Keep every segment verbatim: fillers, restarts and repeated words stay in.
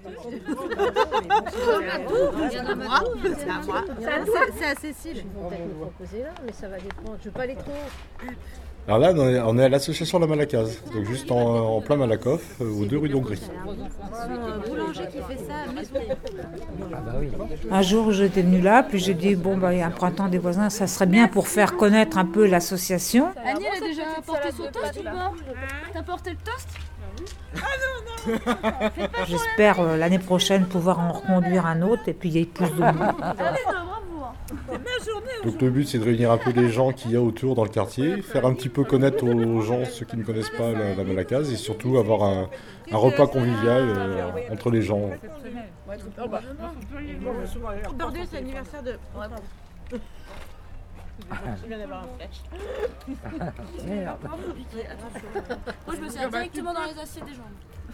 C'est à moi. C'est à moi. C'est à Cécile. Ils vont peut-être me proposer là, mais ça va dépendre. Je veux pas aller trop. Alors là, on est, on est à l'association La Malacaze, donc juste en, en plein Malakoff, euh, aux deux rues d'Hongrie. Un boulanger qui fait ça à maison. Un jour, j'étais venue là, puis j'ai dit, bon, bah, il y a un printemps des voisins, ça serait bien pour faire connaître un peu l'association. Annie, elle a déjà porté son toast ou pas? T'as porté le toast? J'espère euh, l'année prochaine pouvoir en reconduire un autre, et puis il y ait plus de monde. Donc le but, c'est de réunir un peu les gens qu'il y a autour dans le quartier, faire un petit peu connaître aux gens, ceux qui ne connaissent pas la, la Malacaze, et surtout avoir un, un repas convivial euh, entre les gens. Bordel, c'est l'anniversaire de... Je viens d'avoir un flash. Moi, je me sers directement dans les assiettes des gens.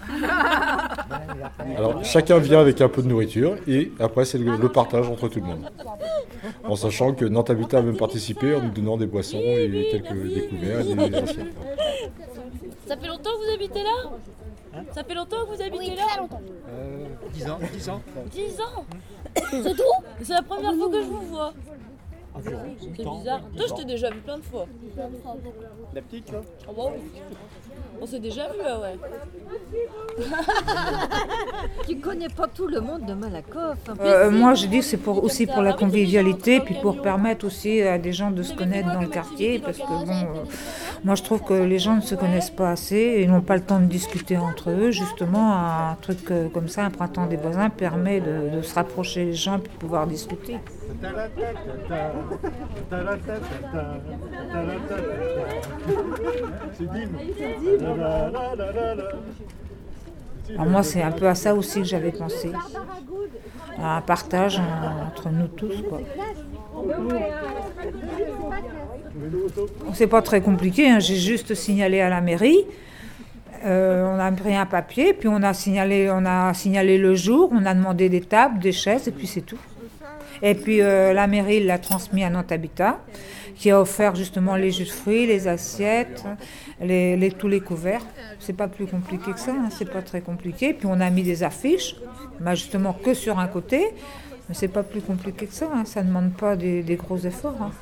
Alors chacun vient avec un peu de nourriture, et après c'est le, le partage entre tout le monde. En sachant que Nantes Habitat a même participé en nous donnant des boissons et quelques découverts et des assiettes. Ça fait longtemps que vous habitez là? Ça fait longtemps que vous habitez Oui, là? très longtemps. Euh, dix ans, dix ans. dix ans. C'est tout? C'est la première fois que je vous vois. Environ. C'est bizarre. Toi, je t'ai déjà vu plein de fois. La petite, là? Oh, bah oui. On s'est déjà vu, ah ouais. Tu connais pas tout le monde de Malakoff. Euh, moi, je dis que c'est pour, aussi pour la convivialité, puis pour permettre aussi à des gens de se connaître dans le quartier, parce que bon, euh, moi je trouve que les gens ne se connaissent pas assez, et ils n'ont pas le temps de discuter entre eux. Justement, un truc euh, comme ça, un printemps des voisins, permet de, de se rapprocher les gens et de pouvoir discuter. Alors moi, c'est un peu à ça aussi que j'avais pensé, à un partage en- entre nous tous, quoi. C'est pas très compliqué, hein. J'ai juste signalé à la mairie. Euh, on a pris un papier, puis on a signalé, on a signalé le jour, on a demandé des tables, des chaises, et puis c'est tout. Et puis euh, la mairie l'a transmis à Nantes Habitat, qui a offert justement les jus de fruits, les assiettes, les, les- tous les couverts. C'est pas plus compliqué que ça, hein, c'est pas très compliqué. Puis on a mis des affiches, bah, justement que sur un côté, mais c'est pas plus compliqué que ça, hein, ça ne demande pas des, des gros efforts, hein.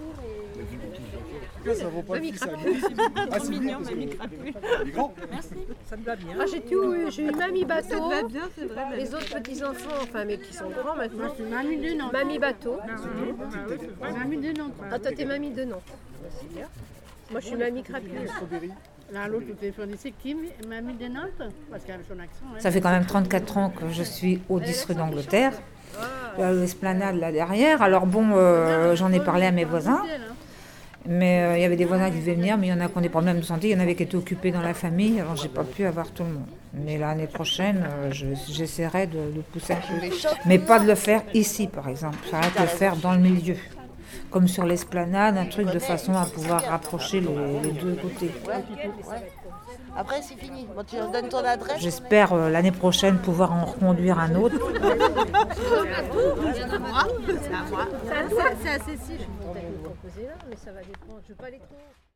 Ça vaut pas le fils à lui. Ah, c'est mignon, parce que... Il est grand. Ah, j'ai tout eu. J'ai eu Mamie Bateau. Ça te va bien, c'est vrai. Les autres petits-enfants, enfin, mais qui sont grands maintenant. Moi, je suis mamie de Nantes. Mamie Bateau. Mamie de Nantes. Ah, toi, t'es mamie de Nantes. C'est bien. Moi, je suis mamie Crapule. Là, l'autre au téléphone, c'est qui, mamie de Nantes? Parce qu'elle a son accent. Hein. Ça fait quand même trente-quatre ans que je suis au dix rue d'Angleterre, à l'esplanade là derrière. Alors bon, euh, j'en ai parlé à mes voisins. Mais euh, il y avait des voisins qui devaient venir, mais il y en a qui ont des problèmes de santé, il y en avait qui étaient occupés dans la famille, alors j'ai pas pu avoir tout le monde. Mais l'année prochaine, euh, je- j'essaierai de, de pousser un peu. Mais pas de le faire ici, par exemple. Ça va être de le faire dans le milieu. Comme sur l'esplanade, un truc de façon à pouvoir rapprocher les, les deux côtés. Après, c'est fini. Bon, tu leur donnes ton adresse. J'espère euh, l'année prochaine pouvoir en reconduire un autre. C'est à moi. C'est à moi. C'est à Cécile. Ils vont peut-être me proposer là, mais ça va dépendre. Je veux pas aller trop.